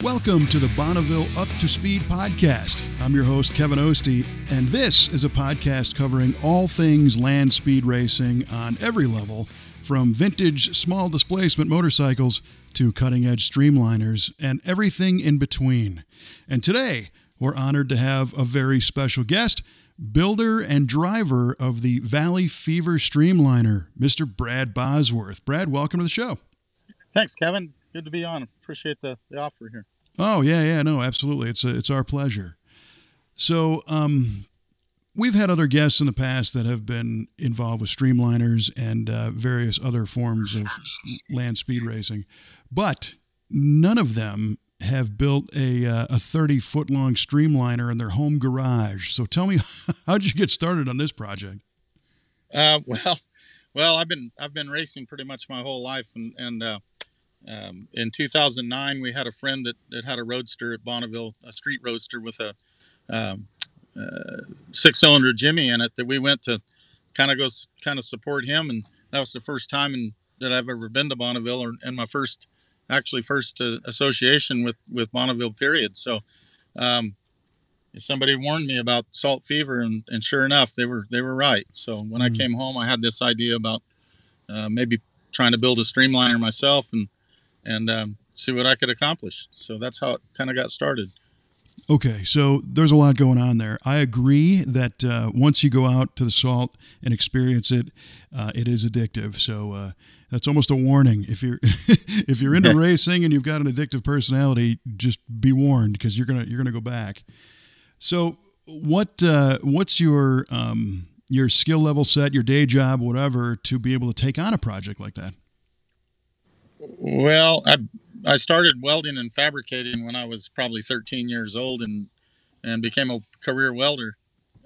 Welcome to the Bonneville Up to Speed podcast. I'm your host, Kevin Ostie, and this is a podcast covering all things land speed racing on every level, from vintage small displacement motorcycles to cutting-edge streamliners and everything in between. And today, we're honored to have a very special guest, builder and driver of the Valley Fever Streamliner, Mr. Brad Bosworth. Brad, welcome to the show. Thanks, Kevin. Good to be on. Appreciate the offer here. Oh, yeah, no, absolutely. It's our pleasure. So, we've had other guests in the past that have been involved with streamliners and various other forms of land speed racing, but none of them have built a 30-foot long streamliner in their home garage. So tell me, how did you get started on this project? Well, I've been racing pretty much my whole life, and in 2009 we had a friend that had a roadster at Bonneville, a street roadster with a 6-cylinder Jimmy in it that we went to kind of support him, and that was the first time that I've ever been to Bonneville, and my first association with Bonneville, period. So somebody warned me about salt fever, and sure enough, they were right. So when I came home, I had this idea about maybe trying to build a streamliner myself and see what I could accomplish. So that's how it kind of got started. Okay, so there's a lot going on there. I agree that once you go out to the salt and experience it, it is addictive. So that's almost a warning. If you're if you're into racing and you've got an addictive personality, just be warned, because you're gonna go back. So what's your skill level set, your day job, whatever, to be able to take on a project like that? Well, I started welding and fabricating when I was probably 13 years old, and became a career welder.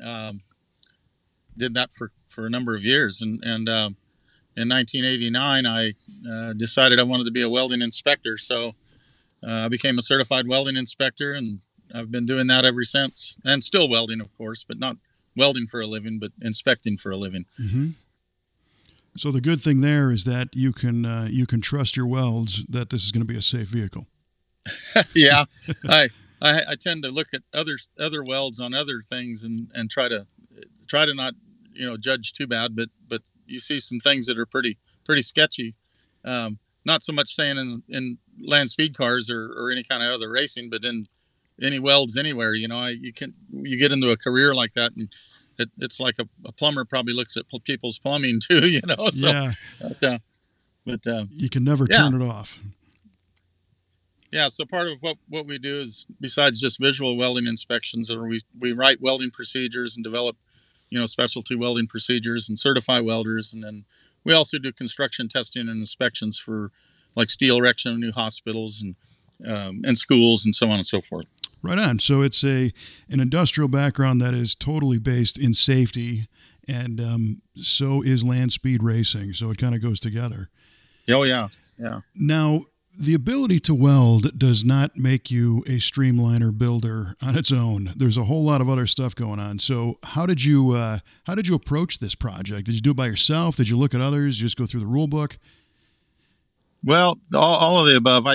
Did that for a number of years, and in 1989 I decided I wanted to be a welding inspector. So I became a certified welding inspector, and I've been doing that ever since. And still welding, of course, but not welding for a living, but inspecting for a living. Mm-hmm. So the good thing there is that you can trust your welds that this is going to be a safe vehicle. Yeah, I tend to look at other welds on other things and try to not judge too bad, but you see some things that are pretty sketchy. Not so much saying in land speed cars or any kind of other racing, but in any welds anywhere. You get into a career like that, and it's like a plumber probably looks at people's plumbing too, So, yeah. But you can never turn it off. Yeah. So part of what we do is, besides just visual welding inspections, or we write welding procedures and develop, specialty welding procedures and certify welders. And then we also do construction testing and inspections for like steel erection of new hospitals and schools and so on and so forth. Right on. So it's an industrial background that is totally based in safety, and so is land speed racing. So it kind of goes together. Oh, yeah. Now, the ability to weld does not make you a streamliner builder on its own. There's a whole lot of other stuff going on. So how did you approach this project? Did you do it by yourself? Did you look at others? Did you just go through the rule book? Well, all of the above.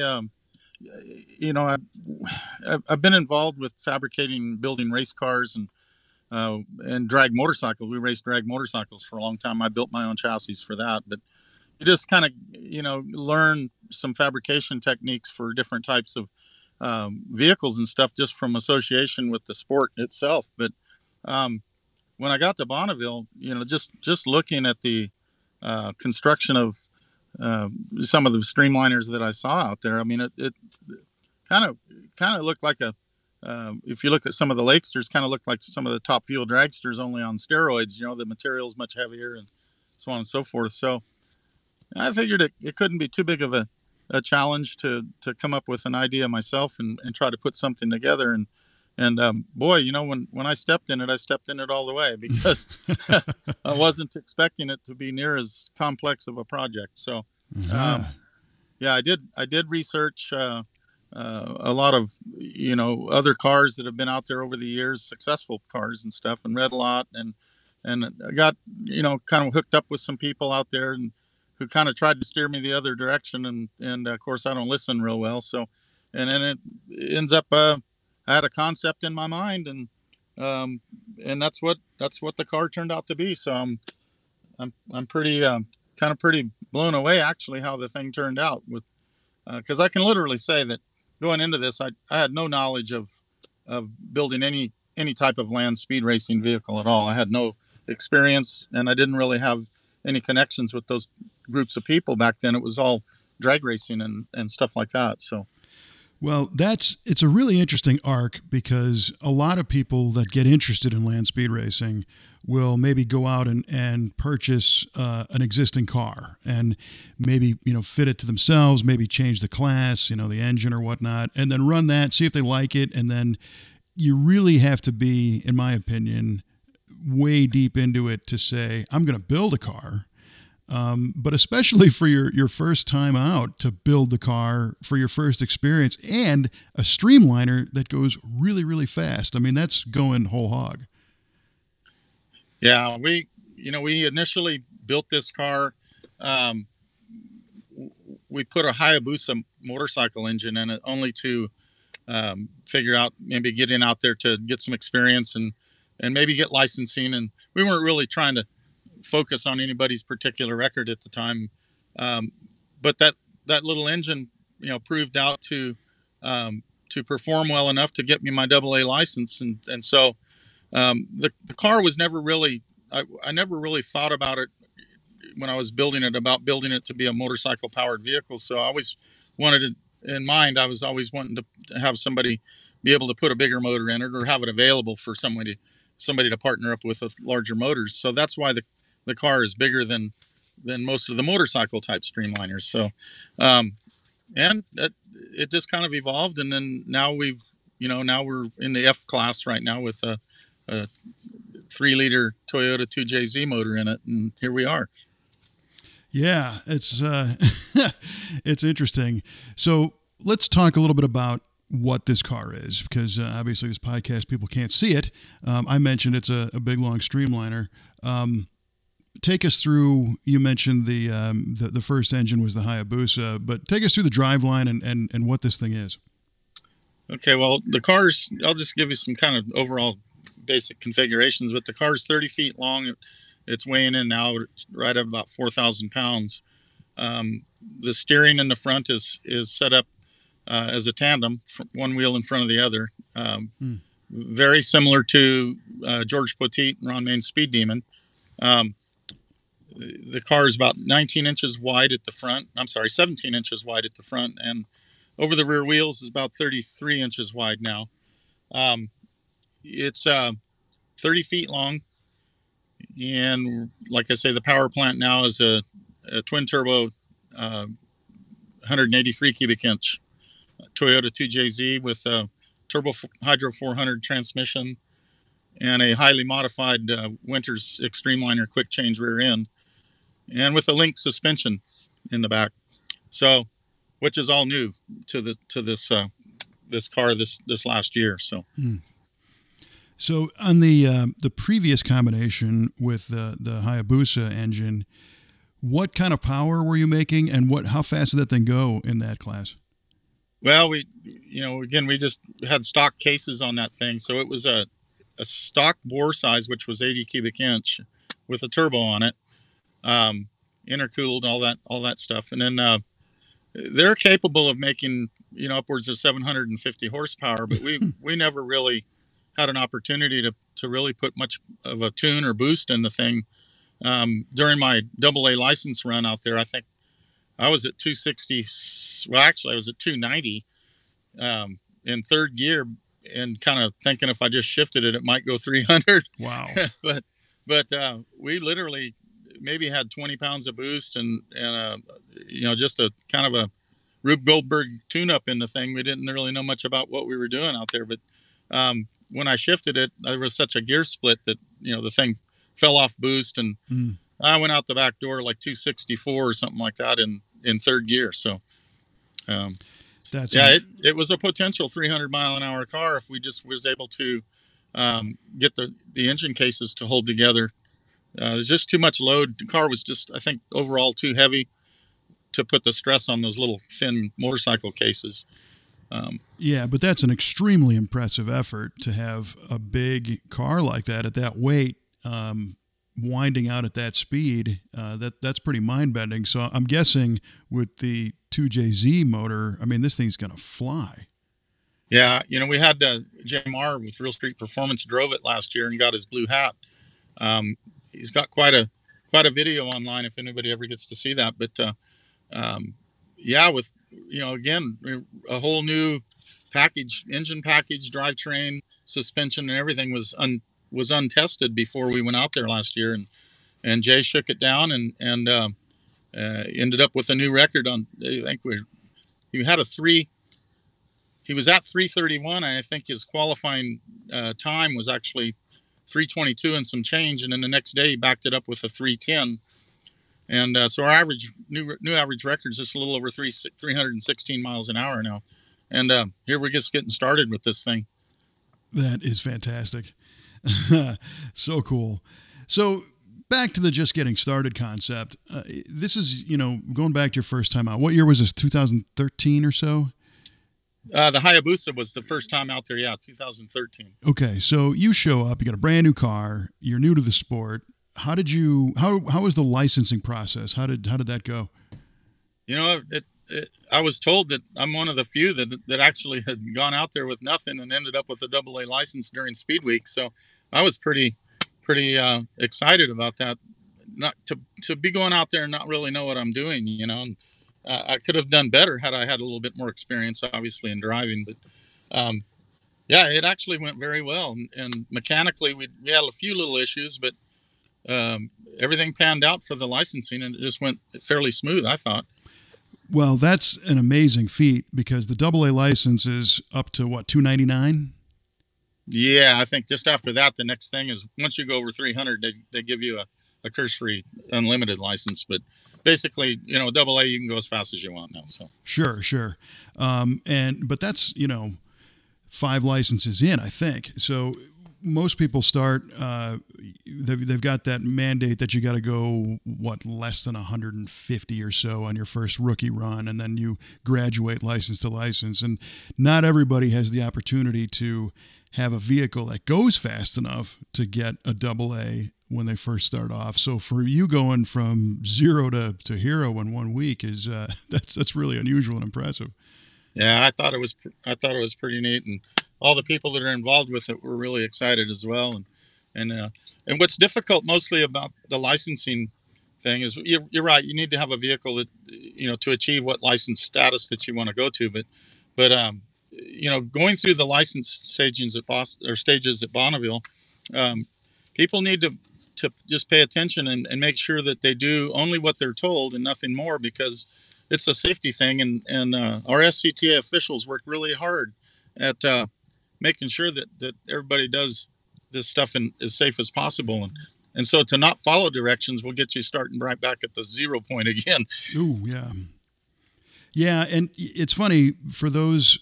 I've been involved with fabricating, building race cars and drag motorcycles. We raced drag motorcycles for a long time. I built my own chassis for that, but you just kind of, learn some fabrication techniques for different types of vehicles and stuff just from association with the sport itself. But when I got to Bonneville, just looking at the construction of some of the streamliners that I saw out there, I mean, it kind of looked like if you look at some of the Lakesters, kind of looked like some of the top fuel dragsters, only on steroids. The material's much heavier and so on and so forth. So I figured it couldn't be too big of a challenge to come up with an idea myself and try to put something together. And boy, when I stepped in it all the way, because I wasn't expecting it to be near as complex of a project. So, I did research a lot of, other cars that have been out there over the years, successful cars and stuff, and read a lot, and I got, kind of hooked up with some people out there and who kind of tried to steer me the other direction. And of course I don't listen real well. So and then it ends up. I had a concept in my mind, and that's what the car turned out to be. So I'm pretty kind of pretty blown away actually how the thing turned out with because I can literally say that going into this I had no knowledge of building any type of land speed racing vehicle at all. I had no experience and I didn't really have any connections with those groups of people back then. It was all drag racing and stuff like that. So well, it's a really interesting arc because a lot of people that get interested in land speed racing will maybe go out and purchase an existing car and maybe, fit it to themselves, maybe change the class, the engine or whatnot, and then run that, see if they like it. And then you really have to be, in my opinion, way deep into it to say, I'm going to build a car. But especially for your first time out to build the car for your first experience and a streamliner that goes really, really fast. I mean, that's going whole hog. Yeah, we initially built this car. We put a Hayabusa motorcycle engine in it only to figure out maybe getting out there to get some experience and maybe get licensing. And we weren't really trying to focus on anybody's particular record at the time. But that little engine, proved out to perform well enough to get me my AA license. And so the car was never really, I never really thought about it when I was building it to be a motorcycle powered vehicle. So I always wanted it in mind. I was always wanting to have somebody be able to put a bigger motor in it or have it available for somebody to partner up with larger motors. So that's why the car is bigger than most of the motorcycle type streamliners. So, and it just kind of evolved. And then now now we're in the F class right now with a 3-liter Toyota 2JZ motor in it. And here we are. Yeah, it's it's interesting. So let's talk a little bit about what this car is, because obviously this podcast, people can't see it. I mentioned it's a big, long streamliner. Take us through, you mentioned the first engine was the Hayabusa, but take us through the driveline and what this thing is. Okay, well, the car's, I'll just give you some kind of overall basic configurations, but the car's 30 feet long. It's weighing in now right at about 4,000 pounds. The steering in the front is set up as a tandem, one wheel in front of the other. Very similar to George Poteet and Ron Main's Speed Demon. The car is about 19 inches wide at the front. 17 inches wide at the front. And over the rear wheels is about 33 inches wide now. It's 30 feet long. And like I say, the power plant now is a twin turbo 183 cubic inch Toyota 2JZ with a turbo hydro 400 transmission and a highly modified Winters Extremliner quick change rear end, and with a Link suspension in the back. So, which is all new to this car this last year. So. So on the previous combination with the Hayabusa engine, what kind of power were you making, and how fast did that thing go in that class? Well, we just had stock cases on that thing, so it was a stock bore size, which was 80 cubic inch, with a turbo on it, intercooled, all that stuff, and then they're capable of making upwards of 750 horsepower, but we never really had an opportunity to really put much of a tune or boost in the thing. During my AA license run out there, I think I was at 260. Well, actually, I was at 290 in third gear, and kind of thinking if I just shifted it, it might go 300. Wow! but we literally maybe had 20 pounds of boost and just a kind of a Rube Goldberg tune-up in the thing. We didn't really know much about what we were doing out there, but when I shifted it, there was such a gear split that the thing fell off boost, and I went out the back door like 264 or something like that in third gear. So, it was a potential 300 mile an hour car if we just was able to get the engine cases to hold together. There's just too much load. The car was just, I think, overall too heavy to put the stress on those little thin motorcycle cases. Yeah, but that's an extremely impressive effort to have a big car like that at that weight, winding out at that speed. That's pretty mind-bending. So I'm guessing with the 2JZ motor, I mean, this thing's going to fly. Yeah, we had JMR with Real Street Performance drove it last year and got his blue hat. He's got quite a video online if anybody ever gets to see that. But yeah, with again, a whole new package, engine package, drivetrain, suspension, and everything was untested before we went out there last year, and Jay shook it down and ended up with a new record on. I think he had he was at 3:31, and I think his qualifying time was actually 3:22 and some change, and then the next day he backed it up with a 3:10. And so our average new average record is just a little over 316 miles an hour now. And here we're just getting started with this thing. That is fantastic. So cool. So back to the just getting started concept. This is, going back to your first time out. What year was this? 2013 or so? The Hayabusa was the first time out there. Yeah, 2013. Okay, so you show up. You got a brand new car. You're new to the sport. How was the licensing process? How did that go? I was told that I'm one of the few that actually had gone out there with nothing and ended up with a AA license during Speed Week. So I was pretty excited about that. Not to be going out there and not really know what I'm doing, And, I could have done better had I had a little bit more experience, obviously, in driving. But yeah, it actually went very well. And mechanically, we had a few little issues, but everything panned out for the licensing, and it just went fairly smooth, I thought. Well, that's an amazing feat because the AA license is up to what, $299? Yeah, I think just after that, the next thing is once you go over 300, they give you a cursory unlimited license. But basically, AA, you can go as fast as you want now. So sure. But that's 5 licenses in, I think. So most people start. They've got that mandate that you got to go less than 150 or so on your first rookie run, and then you graduate license to license. And not everybody has the opportunity to have a vehicle that goes fast enough to get a AA when they first start off. So for you going from 0 to hero in 1 week is that's really unusual and impressive. Yeah, I thought it was pretty neat, and all the people that are involved with it were really excited as well. And what's difficult mostly about the licensing thing is you're right. You need to have a vehicle that to achieve what license status that you want to go to. But going through the license stages at Bonneville, people need to just pay attention and make sure that they do only what they're told and nothing more, because it's a safety thing. And our SCTA officials work really hard at making sure that everybody does this stuff as safe as possible. And so to not follow directions will get you starting right back at the 0 point again. Ooh, yeah. Yeah, and it's funny, for those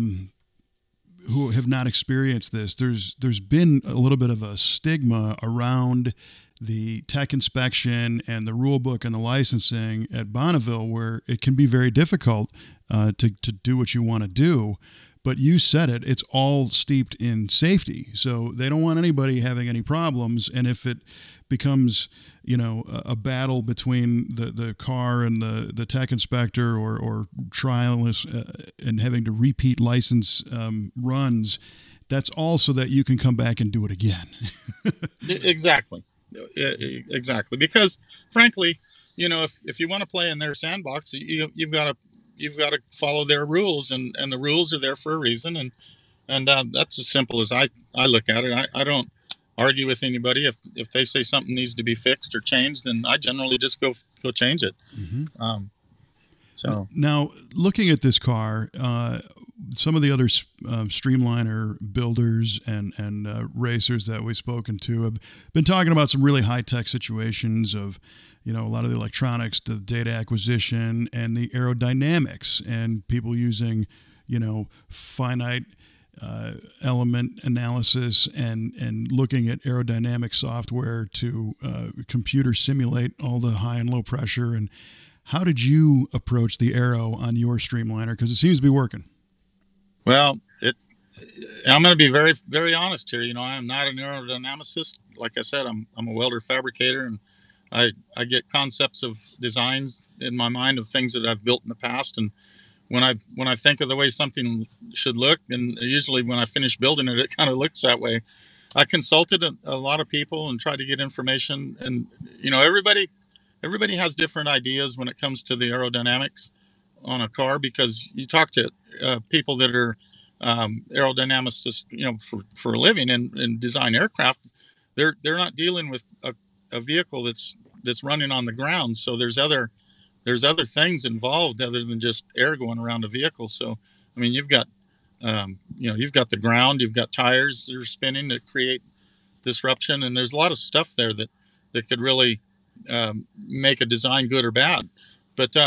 who have not experienced this, there's been a little bit of a stigma around the tech inspection and the rule book and the licensing at Bonneville, where it can be very difficult to do what you want to do. But you said it's all steeped in safety. So they don't want anybody having any problems. And if it becomes, a battle between the car and the tech inspector or trialists and having to repeat license runs, that's all so that you can come back and do it again. Exactly. Because frankly, if you want to play in their sandbox, you've got to follow their rules, and the rules are there for a reason. And that's as simple as I look at it. I don't argue with anybody. If they say something needs to be fixed or changed, then I generally just go change it. Mm-hmm. So now, looking at this car, some of the other Streamliner builders and racers that we've spoken to have been talking about some really high-tech situations of, a lot of the electronics, the data acquisition, and the aerodynamics, and people using, finite element analysis and looking at aerodynamic software to computer simulate all the high and low pressure. And how did you approach the aero on your Streamliner? Because it seems to be working. Well, I'm going to be very, very honest here. I am not an aerodynamicist. Like I said, I'm a welder fabricator, and I get concepts of designs in my mind of things that I've built in the past. And when I think of the way something should look, and usually when I finish building it, it kind of looks that way. I consulted a lot of people and tried to get information, and everybody has different ideas when it comes to the aerodynamics on a car, because you talk to people that are aerodynamicists, for a living and design aircraft. They're not dealing with a vehicle that's running on the ground. So there's other things involved other than just air going around a vehicle. So I mean, you've got the ground, you've got tires that are spinning that create disruption, and there's a lot of stuff there that could really make a design good or bad. But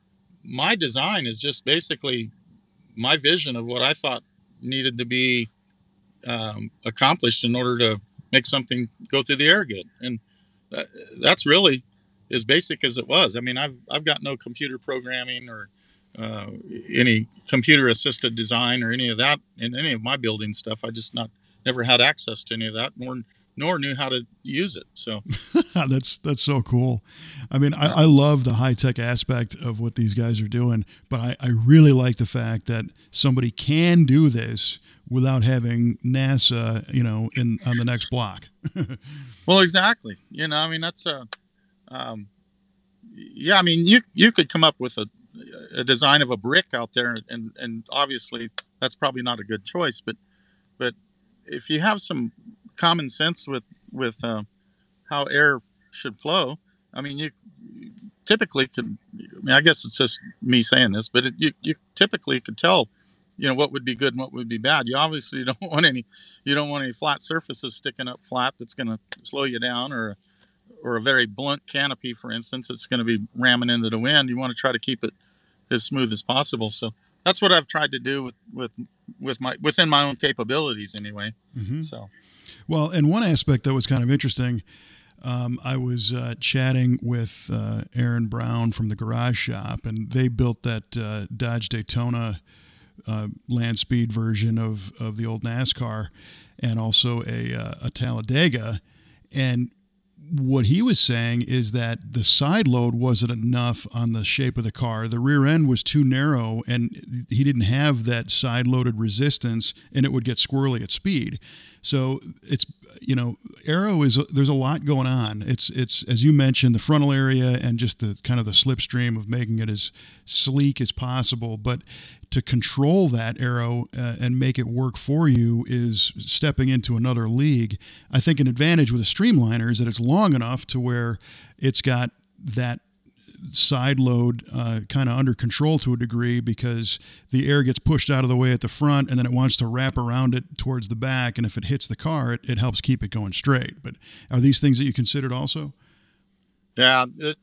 my design is just basically my vision of what I thought needed to be accomplished in order to make something go through the air good, and that's really as basic as it was. I mean, I've got no computer programming or uh, any computer assisted design or any of that in any of my building stuff. I just never had access to any of that, nor knew how to use it. So That's so cool. I mean, I love the high tech aspect of what these guys are doing, but I really like the fact that somebody can do this without having NASA, on the next block. well, exactly. I mean, that's um, yeah. I mean, you could come up with a design of a brick out there, and obviously that's probably not a good choice, but if you have some common sense with how air should flow, I mean, you typically could. I mean, I guess it's just me saying this, but you typically could tell, what would be good and what would be bad. You obviously don't want any flat surfaces sticking up flat that's going to slow you down, or a very blunt canopy, for instance, it's going to be ramming into the wind. You want to try to keep it as smooth as possible. So that's what I've tried to do within my own capabilities, anyway. Hmm. So Well, and one aspect that was kind of interesting, I was chatting with Aaron Brown from the Garage Shop, and they built that Dodge Daytona land speed version of the old NASCAR, and also a Talladega. And what he was saying is that the side load wasn't enough on the shape of the car. The rear end was too narrow, and he didn't have that side loaded resistance, and it would get squirrely at speed. So it's, aero there's a lot going on. It's as you mentioned, the frontal area and just the kind of the slipstream of making it as sleek as possible. But to control that aero and make it work for you is stepping into another league. I think an advantage with a streamliner is that it's long enough to where it's got that side load kind of under control to a degree, because the air gets pushed out of the way at the front and then it wants to wrap around it towards the back, and if it hits the car, it helps keep it going straight. But are these things that you considered also? yeah,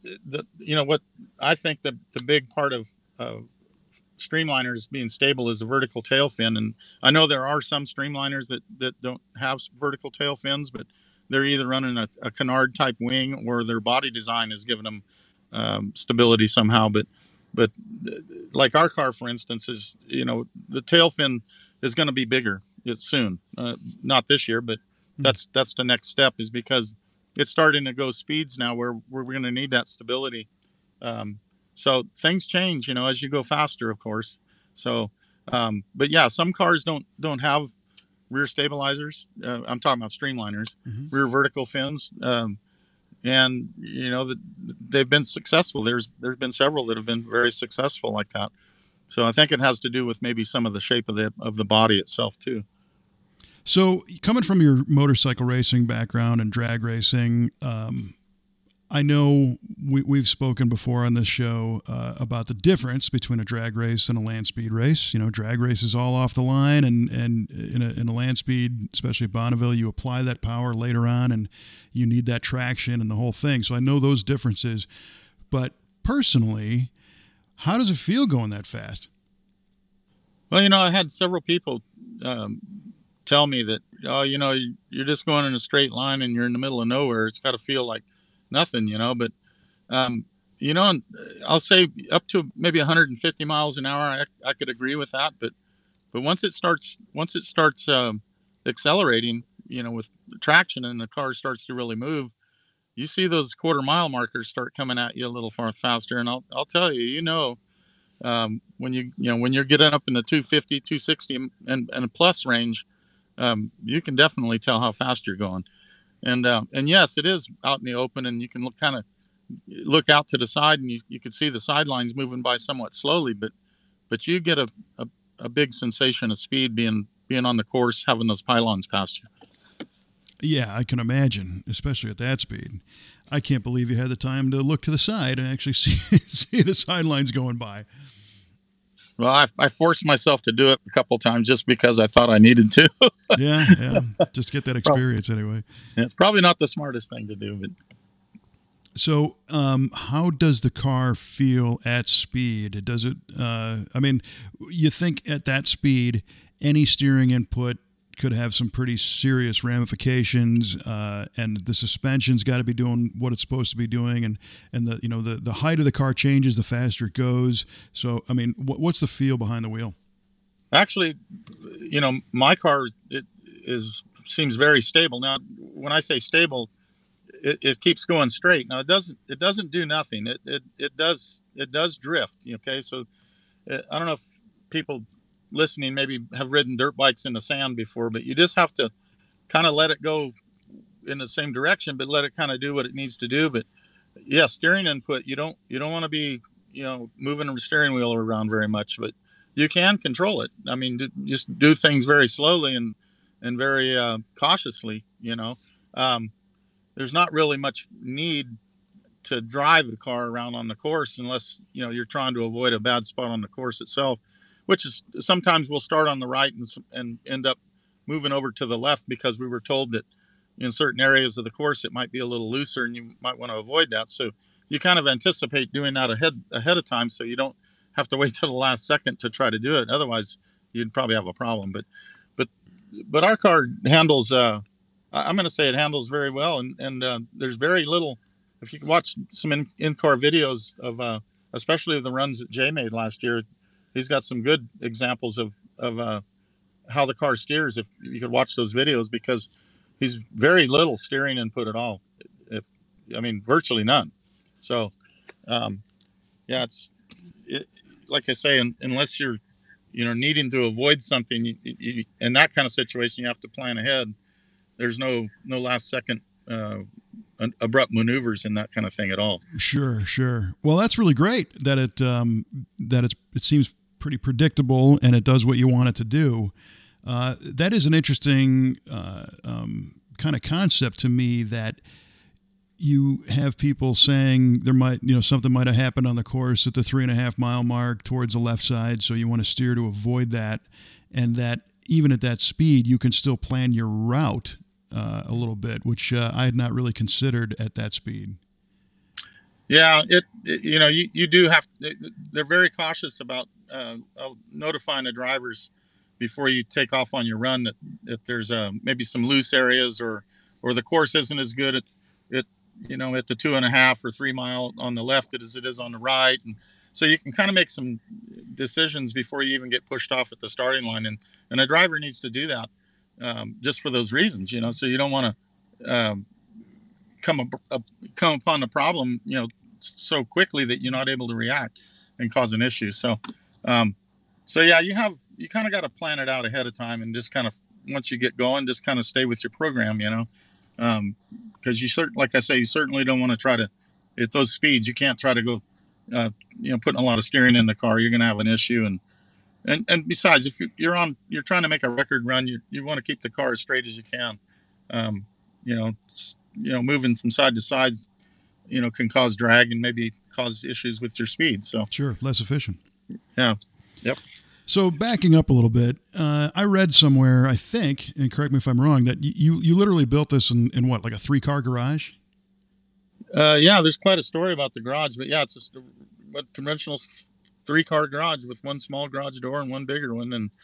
what I think the big part of streamliners being stable is a vertical tail fin, and I know there are some streamliners that don't have vertical tail fins, but they're either running a canard type wing, or their body design is giving them stability somehow. But like our car, for instance, is the tail fin is going to be bigger soon. Not this year, but that's the next step, is because it's starting to go speeds now where we're going to need that stability. So things change, as you go faster, of course. So, but yeah, some cars don't have rear stabilizers. I'm talking about streamliners, rear vertical fins. And they've been successful. There's been several that have been very successful like that. So I think it has to do with maybe some of the shape of the body itself too. So coming from your motorcycle racing background and drag racing, I know we've spoken before on this show about the difference between a drag race and a land speed race. Drag race is all off the line, and in a land speed, especially at Bonneville, you apply that power later on, and you need that traction and the whole thing. So I know those differences. But personally, how does it feel going that fast? Well, I had several people tell me that, you're just going in a straight line and you're in the middle of nowhere. It's got to feel like nothing, but and I'll say up to maybe 150 miles an hour, I could agree with that. But But once it starts accelerating, with traction, and the car starts to really move, you see those quarter-mile markers start coming at you a little far faster. And I'll tell you, when you're getting up in the 250, 260 and a plus range, you can definitely tell how fast you're going. And yes, it is out in the open, and you can look out to the side, and you can see the sidelines moving by somewhat slowly, but you get a big sensation of speed being on the course, having those pylons past you. Yeah, I can imagine, especially at that speed. I can't believe you had the time to look to the side and actually see the sidelines going by. Well, I forced myself to do it a couple times just because I thought I needed to. yeah, just get that experience anyway. It's probably not the smartest thing to do, but. So, how does the car feel at speed? Does it? You think at that speed, any steering input could have some pretty serious ramifications, and the suspension's got to be doing what it's supposed to be doing, and the height of the car changes the faster it goes. So, what's the feel behind the wheel? Actually, my car seems very stable. Now, when I say stable, it keeps going straight. Now, it doesn't do nothing. It does drift. Okay, so I don't know if people listening maybe have ridden dirt bikes in the sand before, but you just have to kind of let it go in the same direction, but let it kind of do what it needs to do. But yeah, steering input, you don't want to be moving the steering wheel around very much, but you can control it. I mean, just do things very slowly and very cautiously. There's not really much need to drive the car around on the course unless you're trying to avoid a bad spot on the course itself, which is sometimes we'll start on the right and end up moving over to the left because we were told that in certain areas of the course it might be a little looser and you might want to avoid that. So you kind of anticipate doing that ahead of time, so you don't have to wait till the last second to try to do it. Otherwise, you'd probably have a problem. But our car handles. I'm going to say it handles very well, and there's very little. If you watch some in-car videos of, especially of the runs that Jay made last year, he's got some good examples of how the car steers. If you could watch those videos, because he's very little steering input at all. Virtually none. So, like I say, unless you're, needing to avoid something, you, in that kind of situation, you have to plan ahead. There's no last second abrupt maneuvers in that kind of thing at all. Sure. Well, that's really great that it seems pretty predictable and it does what you want it to do. That is an interesting kind of concept to me, that you have people saying there might, something might have happened on the course at the 3.5 mile mark towards the left side. So you want to steer to avoid that. And that even at that speed, you can still plan your route a little bit, which I had not really considered at that speed. Yeah, you do have. They're very cautious about notifying the drivers before you take off on your run that there's maybe some loose areas or the course isn't as good at the 2.5 or 3 mile on the left as it is on the right, and so you can kind of make some decisions before you even get pushed off at the starting line, and a driver needs to do that just for those reasons, so you don't want to come upon the problem, so quickly that you're not able to react and cause an issue. So yeah, you kind of got to plan it out ahead of time, and just kind of, once you get going, just kind of stay with your program, because like I say, you certainly don't want to try to, at those speeds, you can't try to go, putting a lot of steering in the car. You're going to have an issue. And besides, if you're trying to make a record run, you want to keep the car as straight as you can. Moving from side to side, can cause drag and maybe cause issues with your speed. So sure, less efficient. Yeah. Yep. So backing up a little bit, I read somewhere, I think, and correct me if I'm wrong, that you literally built this in what, like a 3-car garage? Yeah, there's quite a story about the garage, but yeah, it's just a conventional 3-car garage with one small garage door and one bigger one. And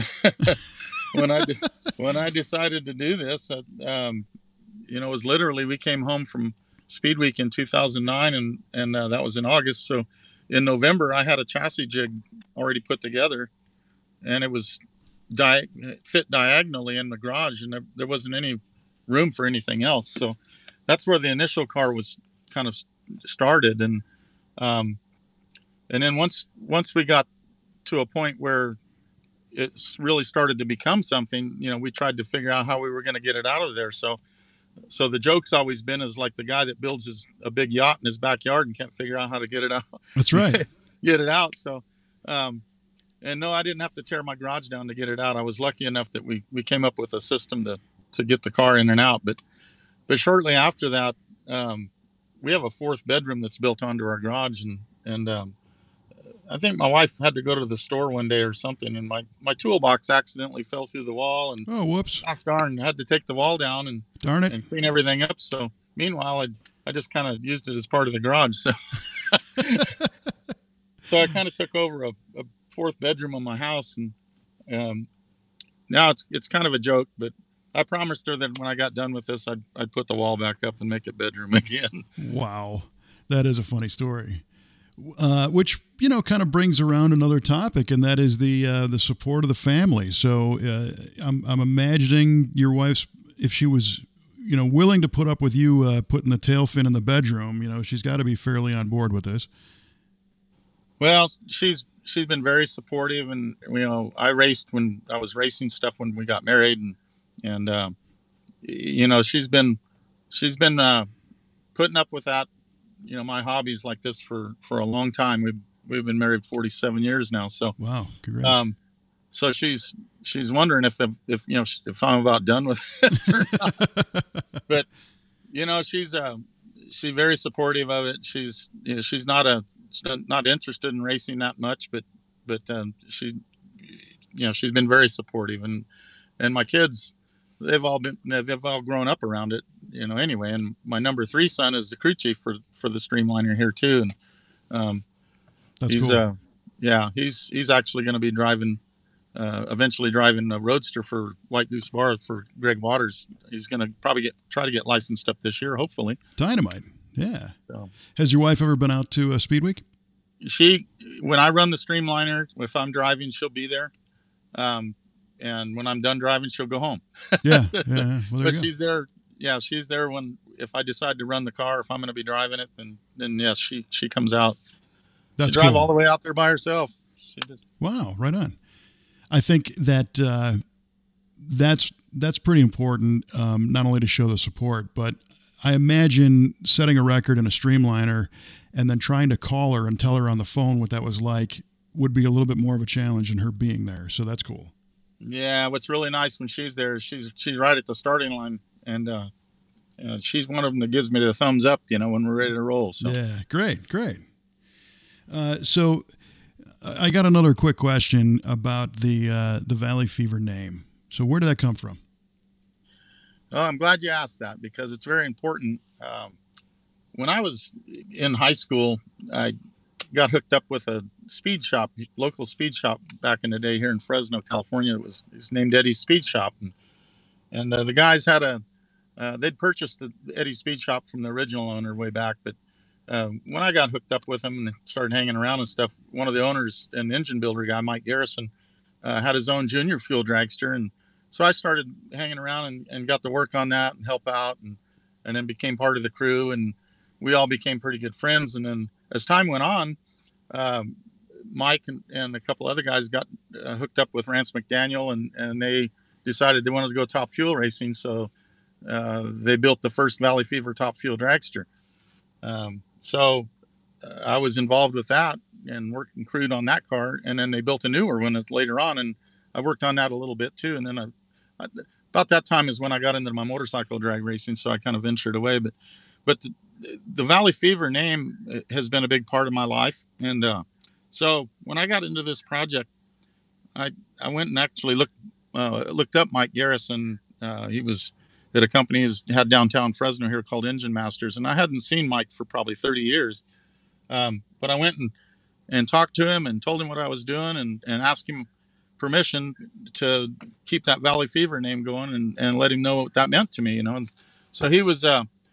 when I decided to do this, it was literally, we came home from Speed Week in 2009, and that was in August. So in November, I had a chassis jig already put together, and it was fit diagonally in the garage, and there wasn't any room for anything else. So that's where the initial car was kind of started. Um, and then once we got to a point where it's really started to become something, we tried to figure out how we were going to get it out of there. So the joke's always been is like the guy that builds a big yacht in his backyard and can't figure out how to get it out. That's right. Get it out. So, and no, I didn't have to tear my garage down to get it out. I was lucky enough that we came up with a system to get the car in and out. But shortly after that, we have a fourth bedroom that's built onto our garage, and I think my wife had to go to the store one day or something, and my toolbox accidentally fell through the wall, and oh, whoops! Gosh darn, I had to take the wall down and darn it, and clean everything up. So meanwhile, I just kind of used it as part of the garage. So so I kind of took over a fourth bedroom of my house, and now it's kind of a joke, but I promised her that when I got done with this, I'd put the wall back up and make it bedroom again. Wow, that is a funny story. Which kind of brings around another topic, and that is the support of the family. So I'm imagining your wife's, if she was willing to put up with you putting the tail fin in the bedroom, she's got to be fairly on board with this. Well, she's been very supportive, and I raced when I was racing stuff when we got married, and she's been putting up with that. My hobbies like this for a long time. We've been married 47 years now. So wow, congrats. So she's wondering if I'm about done with this or not. But she's very supportive of it. She's not interested in racing that much, but she's been very supportive, and my kids, they've all grown up around it, anyway. And my number 3 son is the crew chief for the Streamliner here too. And that's he's cool. He's actually going to be eventually driving a roadster for White Goose Bar for Greg Waters. He's going to probably try to get licensed up this year, hopefully. Dynamite. Yeah. So, has your wife ever been out to Speed Week? When I run the Streamliner, if I'm driving, she'll be there. And when I'm done driving, she'll go home. Yeah. Well, but she's there. Yeah, she's there if I decide to run the car. If I'm going to be driving it, then yes, she comes out. That's she drive cool. all the way out there by herself. Wow, right on. I think that that's pretty important. Not only to show the support, but I imagine setting a record in a Streamliner and then trying to call her and tell her on the phone what that was like would be a little bit more of a challenge than her being there. So that's cool. Yeah, what's really nice when she's there, she's right at the starting line, and she's one of them that gives me the thumbs up, when we're ready to roll. So yeah, great. So I got another quick question about the Valley Fever name. So where did that come from? Well, I'm glad you asked that because it's very important. When I was in high school, I got hooked up with a local speed shop back in the day here in Fresno, California. It was named Eddie's Speed Shop, and the guys had they'd purchased the Eddie's Speed Shop from the original owner way back. But when I got hooked up with them and started hanging around and stuff, one of the owners, an engine builder guy, Mike Garrison, had his own junior fuel dragster, and so I started hanging around and got to work on that and help out, and then became part of the crew, and we all became pretty good friends. And then as time went on, Mike and a couple other guys got hooked up with Rance McDaniel, and they decided they wanted to go top fuel racing. So they built the first Valley Fever top fuel dragster. So I was involved with that and worked and crewed on that car. And then they built a newer one later on, and I worked on that a little bit too. And then about that time is when I got into my motorcycle drag racing. So I kind of ventured away, but the Valley Fever name has been a big part of my life. And so when I got into this project, I went and actually looked up Mike Garrison. He was at a company he had downtown Fresno here called Engine Masters, and I hadn't seen Mike for probably 30 years. But I went and talked to him and told him what I was doing and asked him permission to keep that Valley Fever name going and let him know what that meant to me, And so he was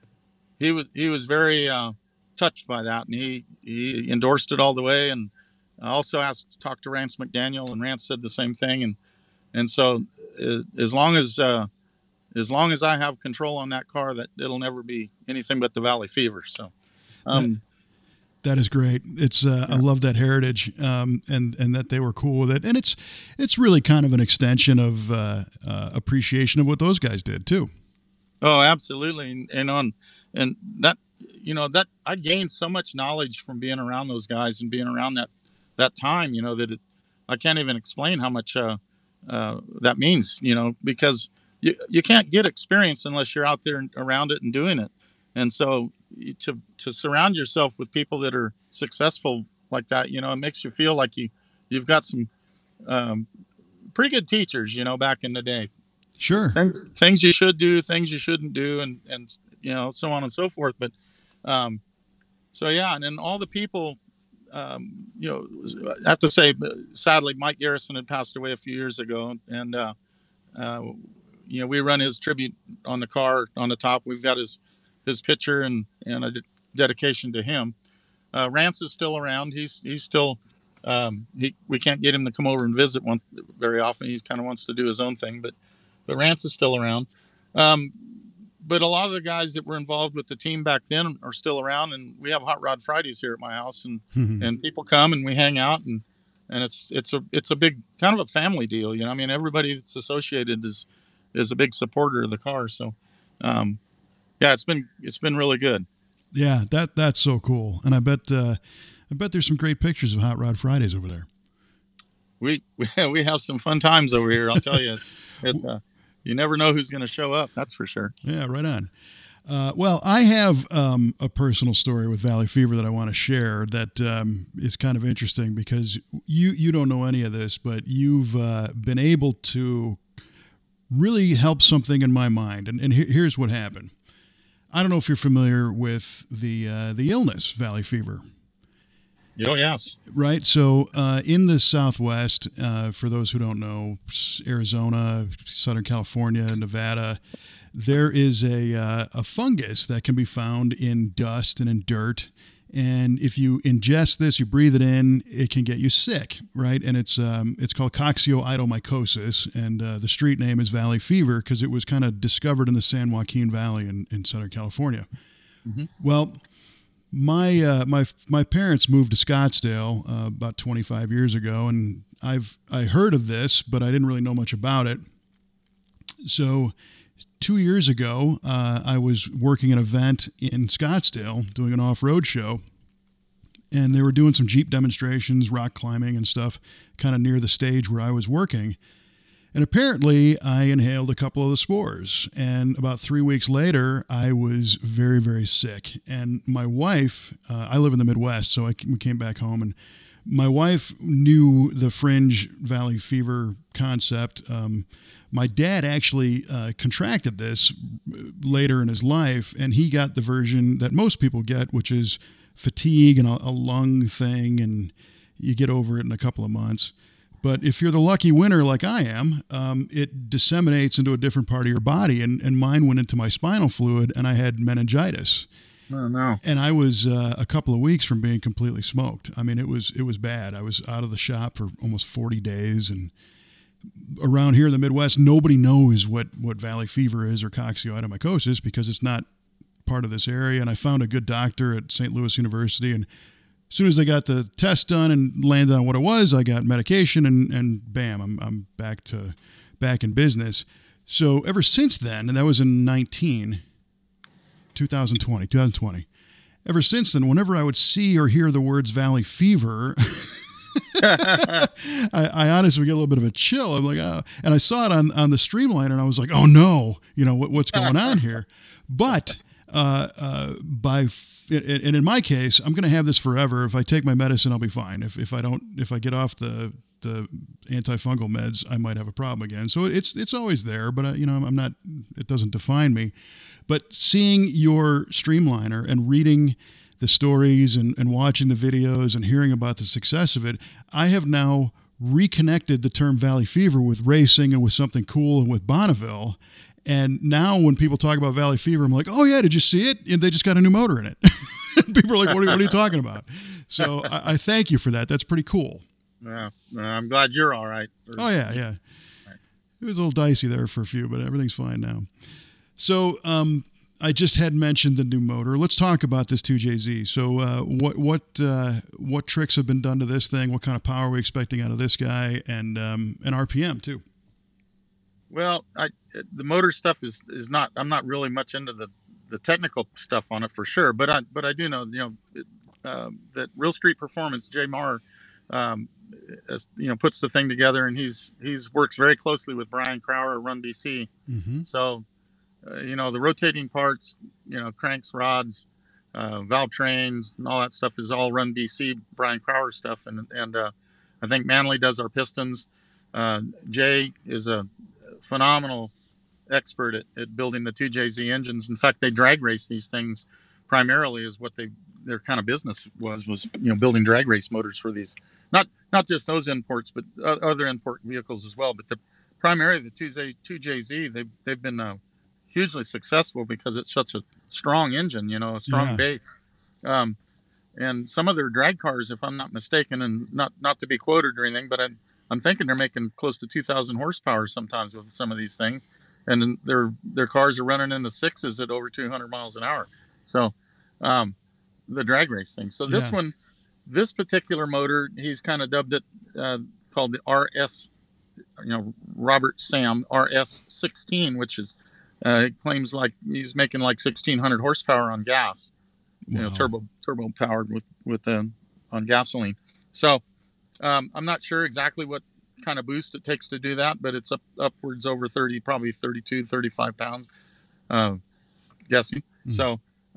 very touched by that, and he endorsed it all the way. And I also asked to talk to Rance McDaniel, and Rance said the same thing. And so as long as I have control on that car, that it'll never be anything but the Valley Fever. So, that is great. It's I love that heritage, and that they were cool with it, and it's really kind of an extension of appreciation of what those guys did too. Oh, absolutely, and that, that I gained so much knowledge from being around those guys and being around that time. That I can't even explain how much that means. Because you can't get experience unless you're out there and around it and doing it, and so. To surround yourself with people that are successful like that, it makes you feel like you've got some pretty good teachers, back in the day. Sure. Things you should do, things you shouldn't do, and so on and so forth. But so yeah, and then all the people, I have to say, sadly, Mike Garrison had passed away a few years ago, and we run his tribute on the car on the top. We've got his picture and a dedication to him. Rance is still around. He's still, we can't get him to come over and visit very often. He kind of wants to do his own thing, but Rance is still around. But a lot of the guys that were involved with the team back then are still around, and we have Hot Rod Fridays here at my house, and and people come and we hang out, and it's a big kind of a family deal. Everybody that's associated is a big supporter of the car. So, yeah, it's been really good. Yeah, that's so cool, and I bet there's some great pictures of Hot Rod Fridays over there. We have some fun times over here. I'll tell you, you never know who's going to show up. That's for sure. Yeah, right on. Well, I have a personal story with Valley Fever that I want to share that is kind of interesting because you don't know any of this, but you've been able to really help something in my mind, and here's what happened. I don't know if you're familiar with the illness, Valley Fever. Oh, yes. Right. So in the Southwest, for those who don't know, Arizona, Southern California, Nevada, there is a fungus that can be found in dust and in dirt. And if you ingest this, you breathe it in, it can get you sick, right? And it's called coccidioidomycosis, and the street name is Valley Fever because it was kind of discovered in the San Joaquin Valley in Southern California. Mm-hmm. Well, my parents moved to Scottsdale about 25 years ago, and I heard of this, but I didn't really know much about it. So 2 years ago, I was working an event in Scottsdale, doing an off-road show, and they were doing some Jeep demonstrations, rock climbing and stuff, kind of near the stage where I was working. And apparently, I inhaled a couple of the spores, and about 3 weeks later, I was very, very sick. And my wife, I live in the Midwest, so we came back home, and my wife knew the Fringe Valley Fever concept. My dad actually contracted this later in his life, and he got the version that most people get, which is fatigue and a lung thing, and you get over it in a couple of months. But if you're the lucky winner like I am, it disseminates into a different part of your body, and mine went into my spinal fluid, and I had meningitis. Oh, no. And I was a couple of weeks from being completely smoked. I mean, it was bad. I was out of the shop for almost 40 days, and around here in the Midwest, nobody knows what Valley Fever is or coccidioidomycosis because it's not part of this area. And I found a good doctor at St. Louis University, and as soon as I got the test done and landed on what it was, I got medication, and bam, I'm back in business. So ever since then, and that was in 2020. Ever since then, whenever I would see or hear the words Valley Fever, I honestly get a little bit of a chill. I'm like, oh, and I saw it on the Streamliner, and I was like, oh no, what's going on here? But and in my case, I'm going to have this forever. If I take my medicine, I'll be fine. If I get off the antifungal meds, I might have a problem again. So it's always there, but I'm not. It doesn't define me. But seeing your Streamliner and reading the stories and watching the videos and hearing about the success of it, I have now reconnected the term Valley Fever with racing and with something cool and with Bonneville. And now when people talk about Valley Fever, I'm like, oh yeah, did you see it? And they just got a new motor in it. People are like, what are you talking about? So I thank you for that. That's pretty cool. Yeah, I'm glad you're all right. Oh yeah. It was a little dicey there for a few, but everything's fine now. So I just had mentioned the new motor. Let's talk about this 2JZ. So what tricks have been done to this thing? What kind of power are we expecting out of this guy, and RPM too? Well, the motor stuff is not. I'm not really much into the technical stuff on it for sure, but I do know that Real Street Performance, Jay Marr, puts the thing together, and he's works very closely with Brian Crower at Run BC. Mm-hmm. So the rotating parts, cranks, rods, valve trains, and all that stuff is all Run BC, Brian Crower stuff, and I think Manley does our pistons. Jay is a phenomenal expert at building the 2JZ engines. In fact, they drag race these things primarily, is what their kind of business was building drag race motors for these, not just those imports, but other import vehicles as well. But primarily the 2JZ, they've been hugely successful because it's such a strong engine, a strong base. And some of their drag cars, if I'm not mistaken, and not to be quoted or anything, but I'm thinking they're making close to 2,000 horsepower sometimes with some of these things, and their cars are running in the sixes at over 200 miles an hour. So the drag race thing. So this particular motor, he's kind of dubbed it called the RS, Robert Sam RS16, which is it claims like he's making like 1,600 horsepower on gas, Wow. Turbo powered with on gasoline. So I'm not sure exactly what kind of boost it takes to do that, but it's upwards over 30, probably 32, 35 pounds, guessing. Mm. So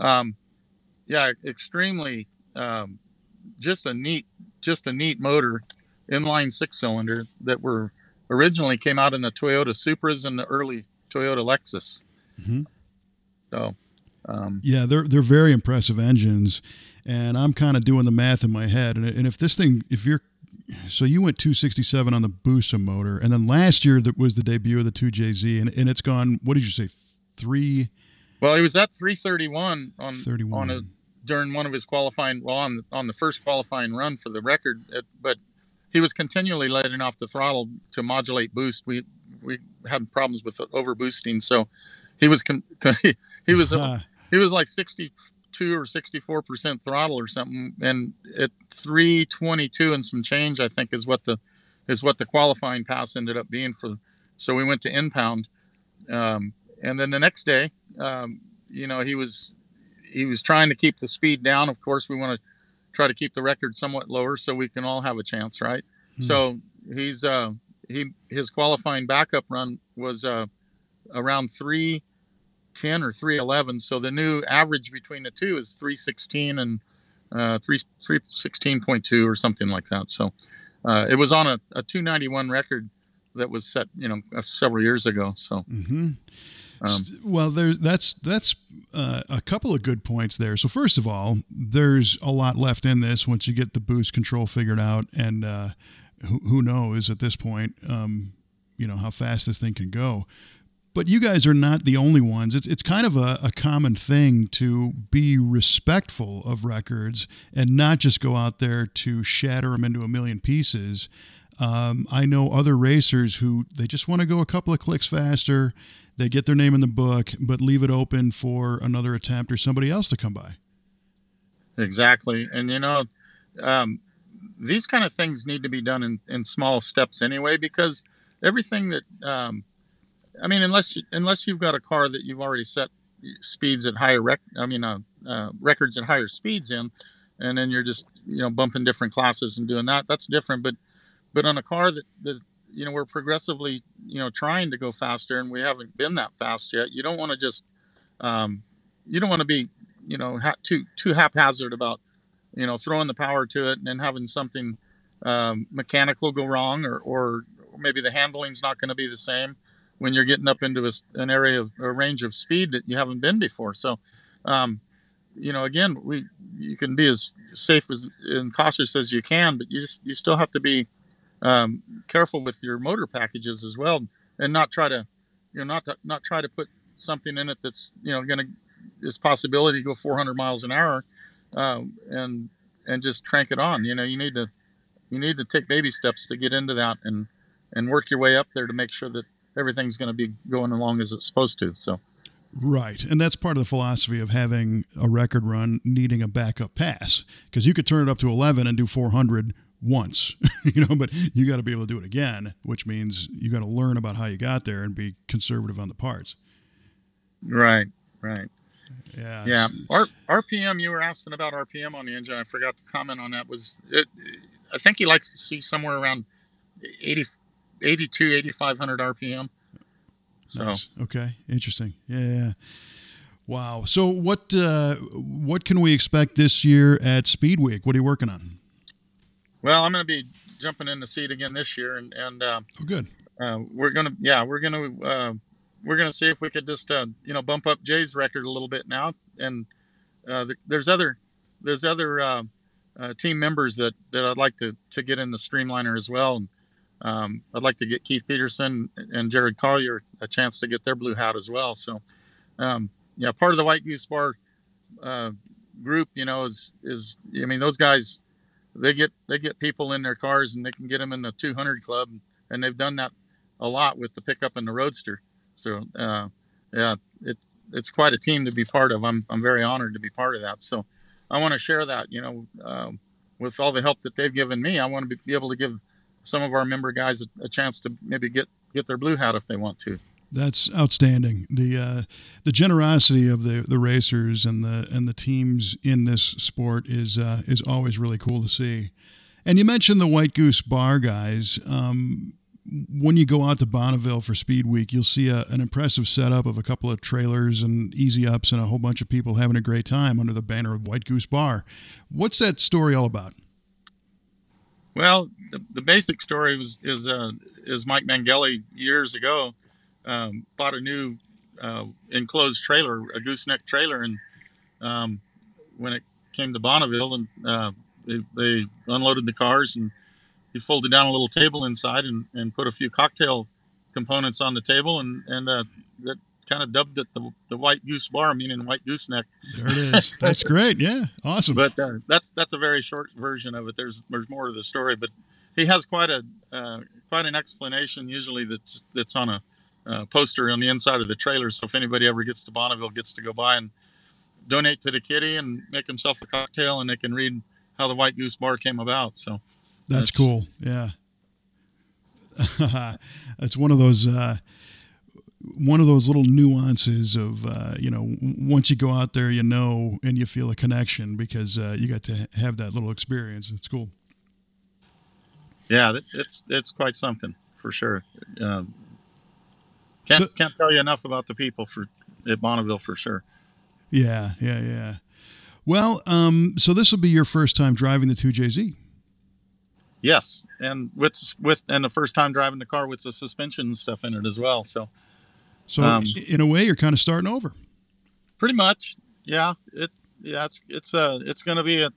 extremely just a neat motor, inline 6-cylinder that originally came out in the Toyota Supras and the early Toyota Lexus. Mm-hmm. So they're very impressive engines, and I'm kind of doing the math in my head, and so you went 267 on the Busa motor, and then last year that was the debut of the 2JZ, and it's gone, what did you say, 3? Well, he was at 331 during one of his qualifying, on the first qualifying run for the record, but he was continually letting off the throttle to modulate boost. We had problems with over boosting, so he was he was like 62 or 64% throttle or something, and at 322 and some change, I think is what the qualifying pass ended up being for. So we went to impound, and then the next day, he was trying to keep the speed down. Of course, we want to try to keep the record somewhat lower so we can all have a chance, right? So his qualifying backup run was around 310 or 311. So the new average between the two is 316 and 316.2 or something like that. So it was on a 291 record that was set, several years ago. So. Mm-hmm. Well, that's a couple of good points there. So first of all, there's a lot left in this once you get the boost control figured out, and who knows at this point, how fast this thing can go. But you guys are not the only ones. It's kind of a common thing to be respectful of records and not just go out there to shatter them into a million pieces. I know other racers who they just want to go a couple of clicks faster. They get their name in the book, but leave it open for another attempt or somebody else to come by. Exactly. And, these kind of things need to be done in small steps anyway, because everything that, unless you've got a car that you've already set speeds at higher records at higher speeds in, and then you're just, bumping different classes and doing that, that's different. But on a car that we're progressively, trying to go faster, and we haven't been that fast yet. You don't want to just, you don't want to be, too haphazard about, throwing the power to it and then having something mechanical go wrong, or maybe the handling's not going to be the same when you're getting up into an area of a range of speed that you haven't been before. So, again, you can be as safe and cautious as you can, but you still have to be careful with your motor packages as well, and not try to, not try to put something in it that's, this possibility to go 400 miles an hour, and just crank it on. You need to take baby steps to get into that and work your way up there to make sure that everything's going to be going along as it's supposed to. So. Right. And that's part of the philosophy of having a record run needing a backup pass, because you could turn it up to 11 and do 400 once, but you got to be able to do it again, which means you got to learn about how you got there and be conservative on the parts. Right. Yeah. RPM, you were asking about RPM on the engine. I forgot to comment on that. I think he likes to see somewhere around 8,500 RPM. So. Nice. Okay. Interesting. Yeah. Wow. So what can we expect this year at Speed Week? What are you working on? Well, I'm going to be jumping in the seat again this year, and good. We're gonna see if we could just bump up Jay's record a little bit now, and there's other team members that I'd like to get in the Streamliner as well. And I'd like to get Keith Peterson and Jared Collier a chance to get their blue hat as well. So, part of the White Goose Bar group, is those guys, they get people in their cars and they can get them in the 200 club, and they've done that a lot with the pickup and the Roadster. So, it's quite a team to be part of. I'm very honored to be part of that. So, I want to share that, with all the help that they've given me. I want to be able to give some of our member guys a chance to maybe get their blue hat if they want to. That's outstanding. The generosity of the racers and the teams in this sport is always really cool to see. And you mentioned the White Goose Bar guys. When you go out to Bonneville for Speed Week, you'll see an impressive setup of a couple of trailers and easy ups and a whole bunch of people having a great time under the banner of White Goose Bar. What's that story all about? Well, the basic story is Mike Mangeli years ago bought a new enclosed trailer, a gooseneck trailer, and when it came to Bonneville, and they unloaded the cars, and he folded down a little table inside and put a few cocktail components on the table, and that kind of dubbed it the White Goose Bar, meaning white gooseneck. There it is. That's great. Yeah, awesome. But that's a very short version of it. There's more to the story, but he has quite an explanation. Usually that's on a poster on the inside of the trailer. So if anybody ever gets to Bonneville, gets to go by and donate to the kitty and make himself a cocktail, and they can read how the White Goose Bar came about. So that's cool. Yeah, it's one of those little nuances of once you go out there, and you feel a connection because you got to have that little experience. It's cool. Yeah, it's quite something for sure. Can't tell you enough about the people at Bonneville for sure. Yeah. Well, so this will be your first time driving the 2JZ. Yes, and and the first time driving the car with the suspension and stuff in it as well. So in a way, you're kind of starting over. Pretty much, yeah. It's going to be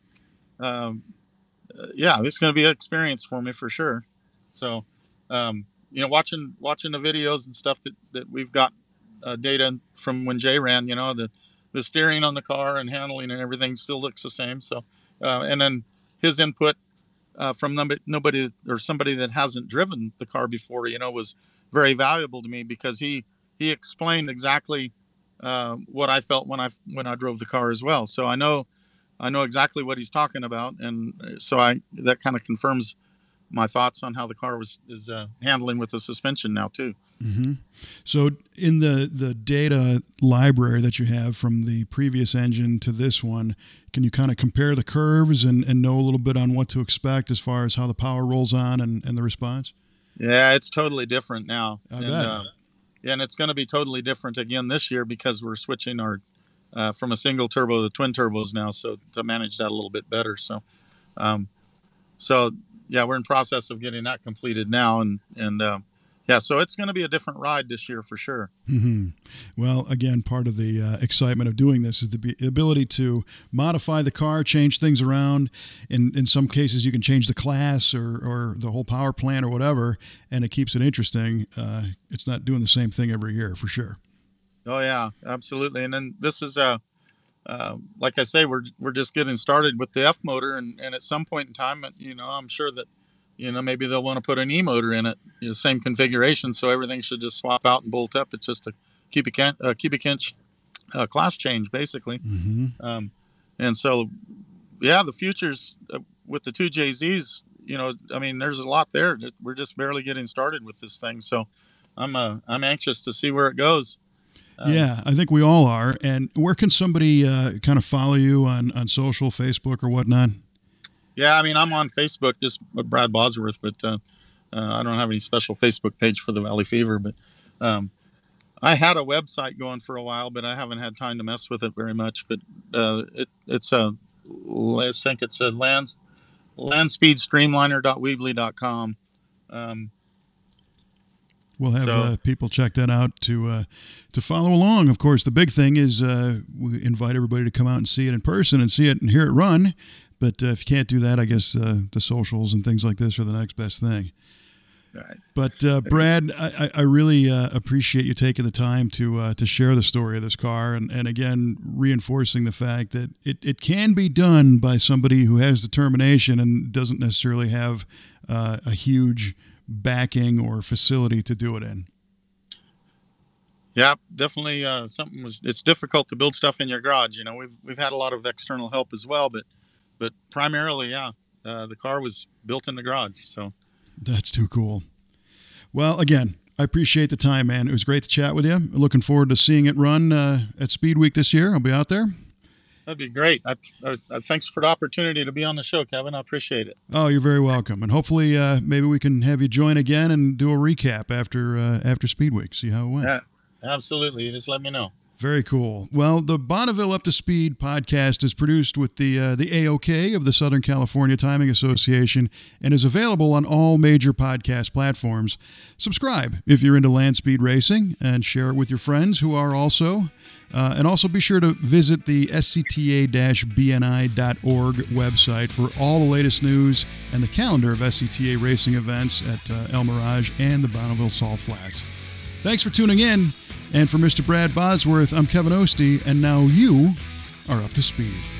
it's going to be an experience for me for sure. So, watching the videos and stuff that we've got data from when Jay ran, the steering on the car and handling and everything still looks the same. So, and then his input from nobody or somebody that hasn't driven the car before, was very valuable to me because he explained exactly what I felt when I drove the car as well. So I know exactly what he's talking about, and so that kind of confirms my thoughts on how the car is handling with the suspension now too. Mm-hmm. So in the data library that you have from the previous engine to this one, can you kind of compare the curves and know a little bit on what to expect as far as how the power rolls on and the response? Yeah, it's totally different now. I bet. And it's going to be totally different again this year because we're switching our from a single turbo to twin turbos now, so to manage that a little bit better. So, we're in process of getting that completed now, and so it's going to be a different ride this year for sure. Mm-hmm. Well, again, part of the excitement of doing this is the ability to modify the car, change things around. In some cases, you can change the class or the whole power plant or whatever, and it keeps it interesting. It's not doing the same thing every year for sure. Oh yeah, absolutely. And then this is like I say, we're just getting started with the F motor, and at some point in time, I'm sure that maybe they'll want to put an e-motor in it, same configuration, so everything should just swap out and bolt up. It's just a cubic inch class change, basically. Mm-hmm. And so, yeah, the future's with the 2JZs. There's a lot there. We're just barely getting started with this thing, so I'm anxious to see where it goes. Yeah, I think we all are. And where can somebody kind of follow you on social, Facebook or whatnot? Yeah, I'm on Facebook, just Brad Bosworth, but I don't have any special Facebook page for the Valley Fever. But I had a website going for a while, but I haven't had time to mess with it very much. But I think it's a landspeedstreamliner.weebly.com. We'll have people check that out to follow along. Of course, the big thing is we invite everybody to come out and see it in person and see it and hear it run. But if you can't do that, I guess the socials and things like this are the next best thing. Right. But Brad, I really appreciate you taking the time to share the story of this car, and again reinforcing the fact that it can be done by somebody who has determination and doesn't necessarily have a huge backing or facility to do it in. Yeah, definitely. It's difficult to build stuff in your garage. We've had a lot of external help as well, but primarily, the car was built in the garage. So that's too cool. Well, again, I appreciate the time, man. It was great to chat with you. Looking forward to seeing it run at Speed Week this year. I'll be out there. That'd be great. Thanks for the opportunity to be on the show, Kevin. I appreciate it. Oh, you're very welcome. And hopefully maybe we can have you join again and do a recap after Speed Week, see how it went. Yeah, absolutely. You just let me know. Very cool. Well, the Bonneville Up to Speed podcast is produced with the AOK of the Southern California Timing Association and is available on all major podcast platforms. Subscribe if you're into land speed racing and share it with your friends who are also. And also be sure to visit the scta-bni.org website for all the latest news and the calendar of SCTA racing events at El Mirage and the Bonneville Salt Flats. Thanks for tuning in. And for Mr. Brad Bosworth, I'm Kevin Ostie, and now you are up to speed.